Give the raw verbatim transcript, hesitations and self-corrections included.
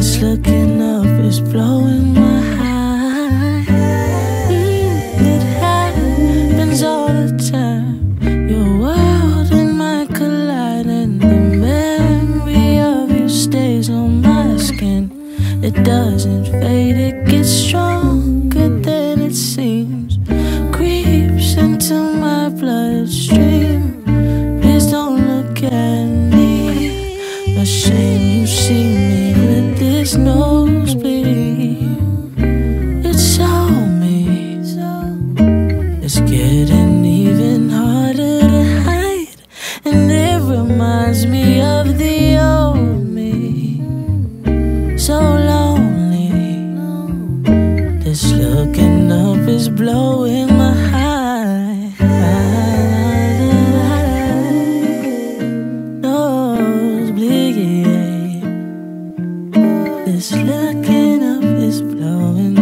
This looking up is blowing my high. Mm, it happens all the time. Your world and mine collide, and the memory of you stays on my skin. It doesn't fade, it gets stronger than it seems. Creeps into my bloodstream. Please don't look at me. A shame you see me with this nosebleed. It's so me. It's getting even harder to hide, and it reminds me of the old me. So lonely. This looking up is blowing my high. Nosebleed. This looking up is blowing